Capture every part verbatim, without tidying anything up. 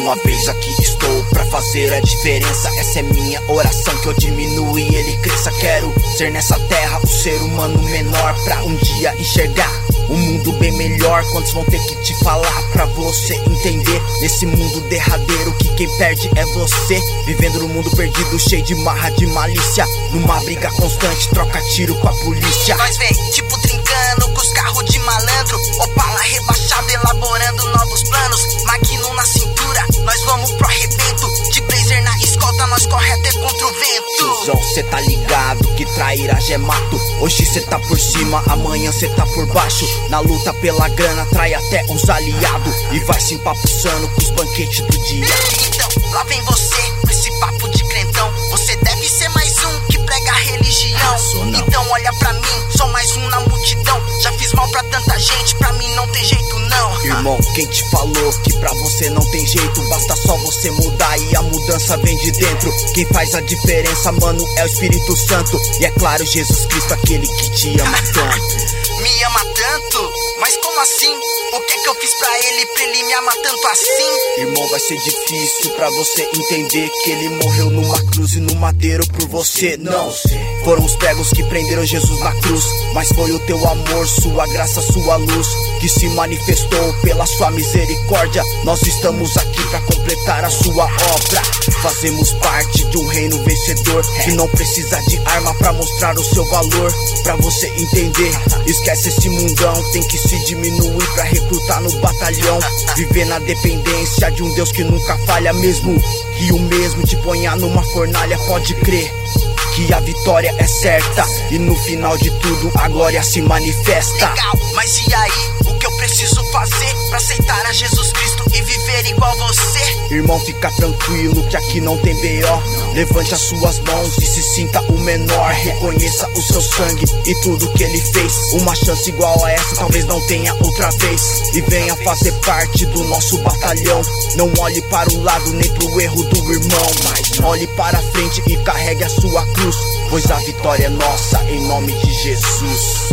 uma vez aqui estou pra fazer a diferença. Essa é minha oração, que eu diminua e ele cresça. Quero ser nessa terra o ser humano menor, pra um dia enxergar um mundo bem melhor. Quantos vão ter que te falar pra você entender? Nesse mundo derradeiro que quem perde é você, vivendo no mundo perdido, cheio de marra, de malícia, numa briga constante, troca tiro com a polícia. Nós vem tipo trincando com os carros de malandro, Opala rebaixado, elaborando novos planos, maquino na cintura, nós vamos pro arrebento, de blazer na escolta, nós corre até contra o vento. Tiozão, cê tá ligado que trairagem é mato. Hoje cê tá por cima, amanhã cê tá por baixo. Na luta pela grana, trai até os aliados e vai se empapuçando com os banquetes do dia. Então, lá vem você com esse papo de crentão. Você deve ser mais um que prega a religião. Ah, então olha pra mim, sou mais um na multidão. Já fiz mal pra tanta gente, pra mim não tem jeito não. Irmão, quem te falou que pra você não tem jeito? Basta só você mudar e a mudança vem de dentro. Quem faz a diferença, mano, é o Espírito Santo. E é claro, Jesus Cristo, aquele que te ama tanto. Me ama tanto? Mas como assim? O que é que eu fiz pra ele, pra ele me amar tanto assim? Irmão, vai ser difícil pra você entender que ele morreu numa cruz e no madeiro por você. Não, foram os pregos que prenderam Jesus na cruz, mas foi o teu amor, sua graça, sua luz, que se manifestou pela sua misericórdia. Nós estamos aqui pra completar a sua obra. Fazemos parte de um reino vencedor, que não precisa de arma pra mostrar o seu valor. Pra você entender, esquece esse mundão, tem que se diminuir pra recrutar no batalhão. Viver na dependência de um Deus que nunca falha, mesmo que o mesmo te ponha numa fornalha. Pode crer que a vitória é certa, e no final de tudo a glória se manifesta. Legal, mas e aí? O que eu preciso fazer pra aceitar a Jesus Cristo e viver igual você? Irmão, fica tranquilo que aqui não tem B O. Levante as suas mãos e se sinta o menor. Reconheça o seu sangue e tudo que ele fez. Uma chance igual a essa talvez não tenha outra vez, e venha fazer parte do nosso batalhão. Não olhe para o lado nem pro erro do irmão, mas olhe para frente e carregue a sua cruz, pois a vitória é nossa, em nome de Jesus.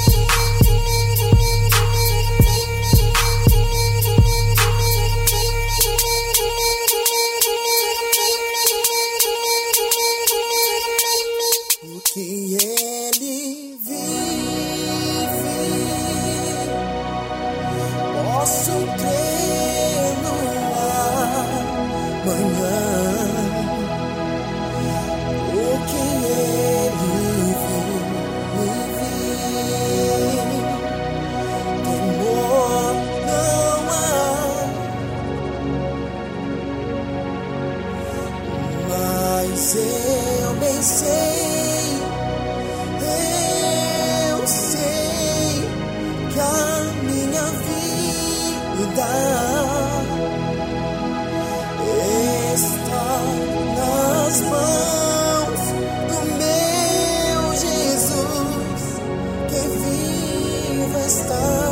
O que ele vive, posso crer no amanhã. O que ele vive, temor não há, mas eu bem sei. Eu sei que a minha vida está nas mãos do meu Jesus, que vivo está.